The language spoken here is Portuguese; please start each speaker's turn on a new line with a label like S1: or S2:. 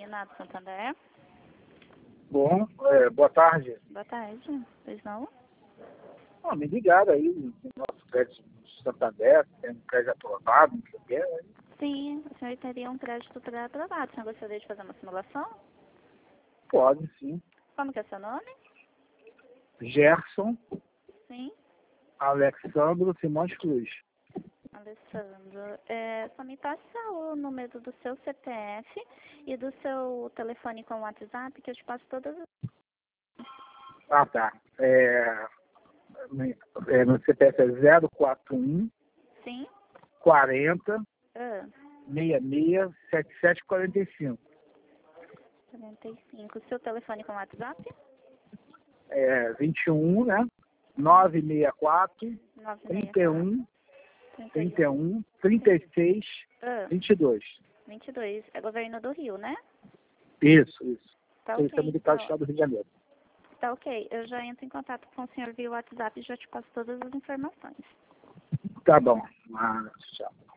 S1: Renato Santander.
S2: Bom, boa tarde.
S1: Boa tarde. Pois não?
S2: Me ligaram aí no nosso crédito do Santander, tem um crédito aprovado, não sei o quê.
S1: Sim, o senhor teria um crédito pré-aprovado. O senhor gostaria de fazer uma simulação?
S2: Pode, sim.
S1: Como que é seu nome?
S2: Gerson
S1: Sim.
S2: Alexandro Simões Cruz.
S1: Alessandro, só me passa o número do seu CPF e do seu telefone com o WhatsApp, que eu te passo todas as...
S2: Ah, tá. Meu CPF é 041
S1: Sim?
S2: 40
S1: Ah,
S2: 66 7745.
S1: 45. O seu telefone com o WhatsApp?
S2: 21, né? 964
S1: 964
S2: 31 36
S1: Ah,
S2: 22.
S1: 22. É governo do Rio, né?
S2: Isso.
S1: Tá
S2: Polícia
S1: ok,
S2: Militar do Estado do Rio de Janeiro.
S1: tá ok. Eu já entro em contato com o senhor via WhatsApp e já te passo todas as informações.
S2: Tá bom. Tchau.